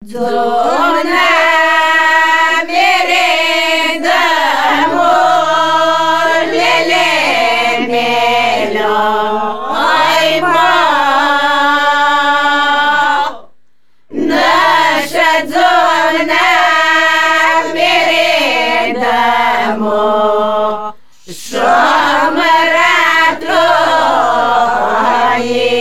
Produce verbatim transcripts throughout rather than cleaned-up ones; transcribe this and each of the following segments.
Zona mere d'amor, lele melo, ai ma, nasce zona mere d'amor, șomăratlo aie.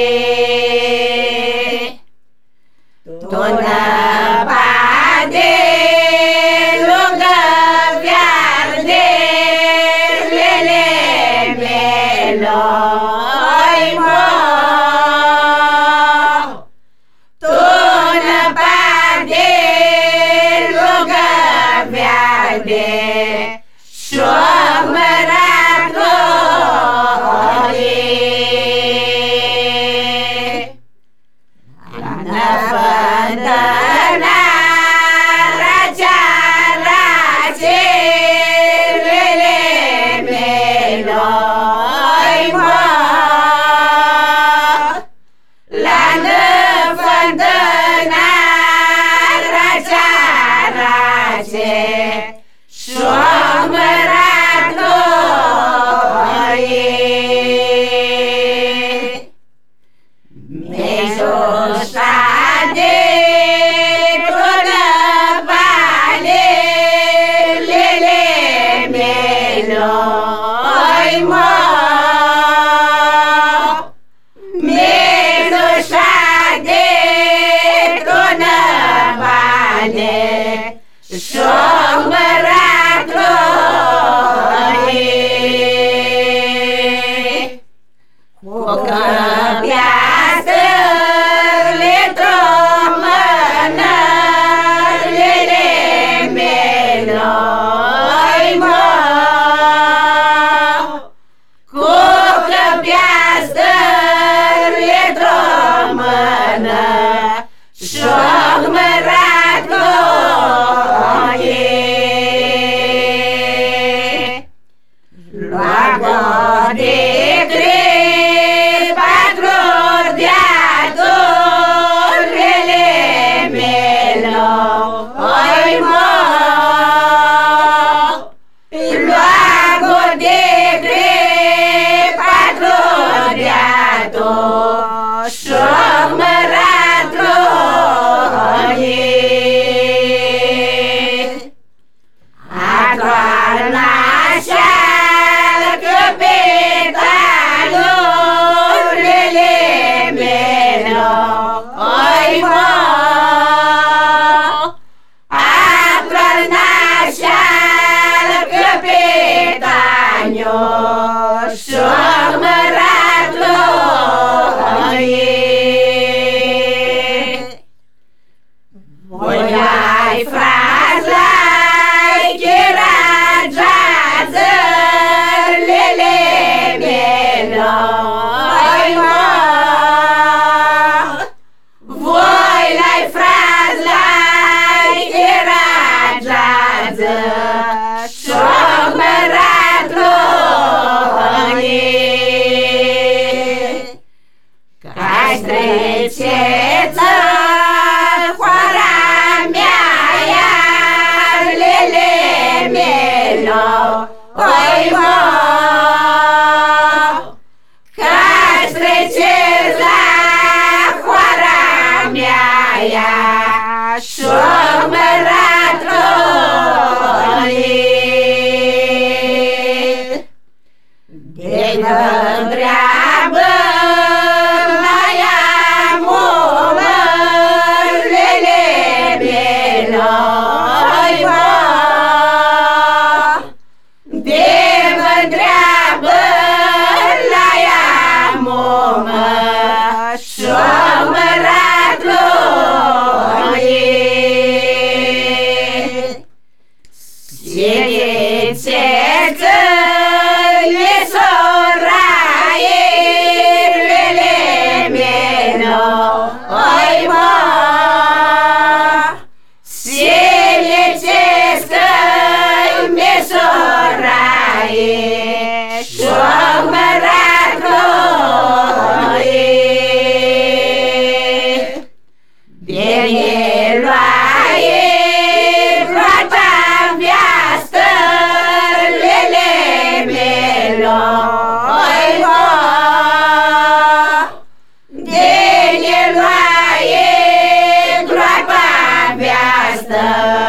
Tona bade lungă viarde, lele melo, ai mă. Tona bade lungă viarde, șomăratlo aie. Nafandana raja raje, lele melo, ai mă. La nafandana raja raje, șomăratlo aie. Mejoșade până vale, lele melo, ai mă. Mejoșade până vale, șomăratlo aie. Căpiasă le tromănă, lele melo, ai mă. Cu căpiasă le tromănă, șomăratlo aie. Luagă de greu patru de-ator, lele melo, ai mă. Luagă de greu patru de-ator, șomăratlo aie. Atoarnașal căpetalul, lele melo, ai mă. Atoarnașal căpetalul, șomăratlo aie. Voi-ai frazai chiragează, lele melo, ai mă. Voi-ai frazai chiragează, șomăratlo aie. Ca-i streceță hoara mea, iar lele melo, ai mă. Ca-i streceță hoara mea, iar șomăratlo aie. De-nă întreabă mai am o măr, lele melo, ai mă. De-mă întreabă mai am o măr, șomăratlo aie. să